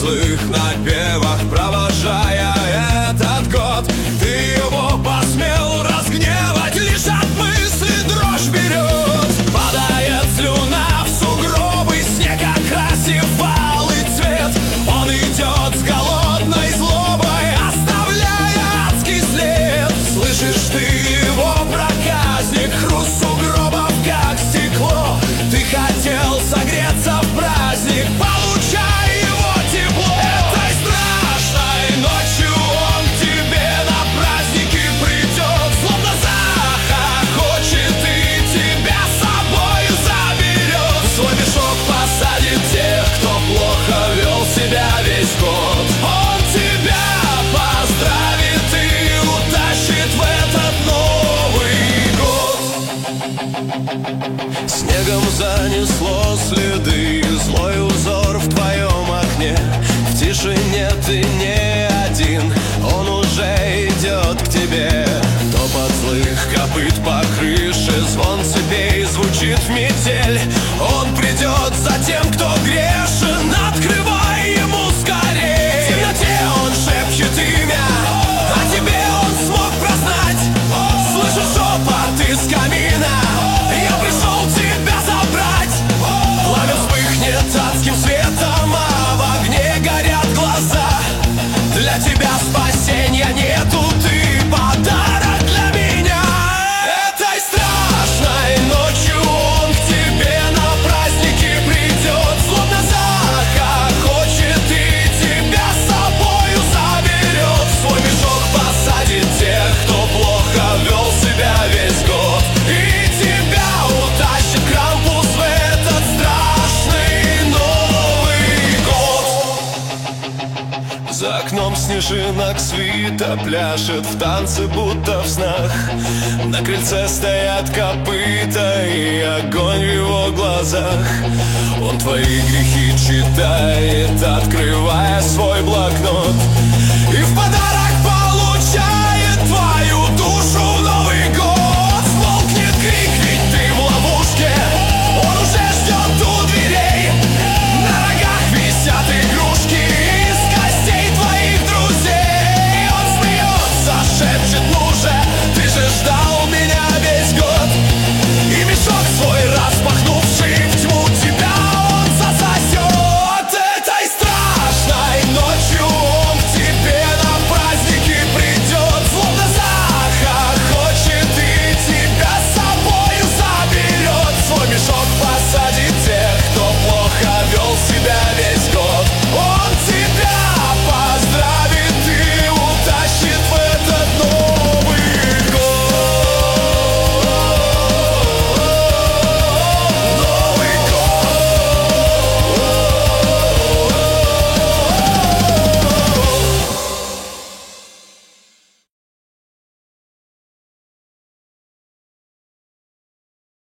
злых напевах, провожая этот год. Ты его посмел разгневать, лишь от мысли дрожь берет. Падает слюна в сугробы, снег окрасив алый цвет. Он идет с голодной злобой, оставляя адский след. Слышишь ты его проказник, хруст сугробов как стекло. Ты хотел согреться в праздник, получай его тепло. Этой страшной ночью он к тебе на праздники придет, словно захочет и тебя с собою заберет. В свой мешок посадит тех, кто плохо вел себя весь год. Он тебя поздравит и утащит в этот Новый год. Снегом занесло следы, злой узор в твоем окне. В тишине ты не один, он уже идет к тебе. Топот злых копыт по крыше, звон цепей звучит в метель. Он придет за тем, кто грешен, открывай ему скорей. В темноте он шепчет имя, а тебе он смог прознать. Слышу шепот из камина, я пришел тебя забрать. Пламя вспыхнет адским светом, а в огне горят глаза. Для тебя спасения нету, ты подарок для меня. Этой страшной ночью он к тебе на праздники придет, словно захочет и тебя с собою заберет. В свой мешок посадит тех, кто плохо вел себя весь год, и тебя утащит Крампус в этот страшный Новый год. За окном снежинок свита пляшет в танце, будто в снах. На крыльце стоят копыта и огонь в его глазах. Он твои грехи читает, открывая свой блокнот, и впадает